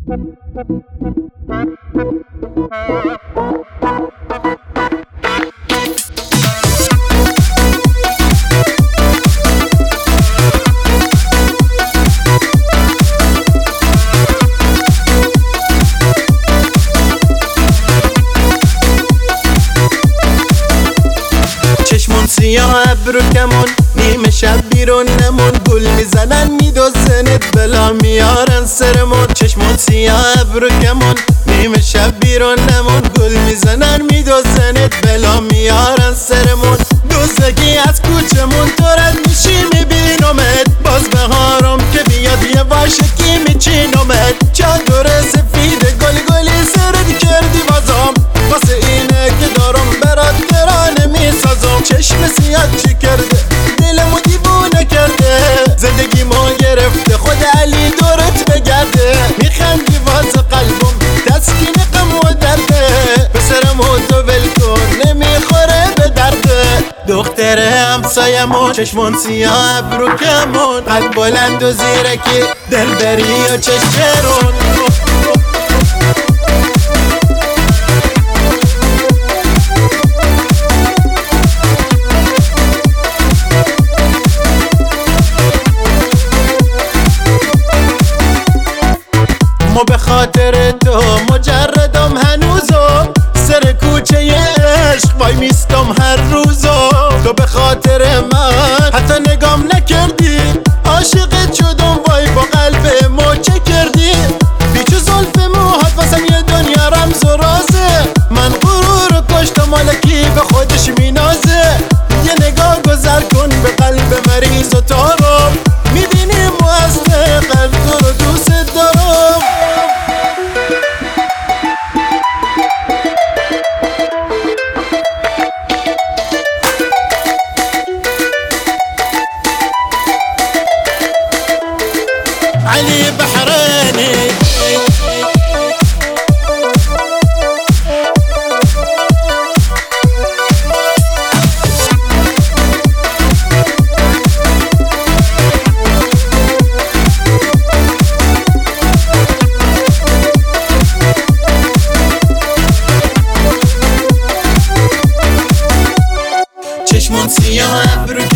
چشمون سیاه ابرو کمون نیمه شب بیرون نمون گل میزنن میدوزنت بلا میارن سرمون چشمون سیاه ابرو کمون نیمه شب بیرون نمون گل میزنن میدوزنت بلا میارن سرمون دوزگی از کوچمون تو رد میشی میبینمت باز بهارم که بیاد یه واشکی میچینمت چادر سفید گل گلی سرد کردی بازم واسه اینه که دارم برات ترانه میسازم چشم سیاد چی کرده دلمو دیوونه کرده زندگیمو گرفته خود علی دورت بگرده میخندی واسه قلبم تسکین غم و درده پسرمو تو ول کن نمیخوره به درده دختر همسایمون چشمون سیاه ابرو کمون قد بلند و زیرکی دلبری و چشمرون به خاطر تو مجردم هنوزم سر کوچه عشق وای میستم هر روزم تو به خاطر من حتی نگام نکردی عاشقت شدم وای با قلب موچه کردی بیچو زلف موهات واسم یه دنیا رمز و رازه من غرور کشتم مالکی به خودش مینازه یه نگاه گذر کن به قلب مریض و تارم میبینی موزه قلب تو رو دوست دارم علي بحراني چشمون سیاه ابرو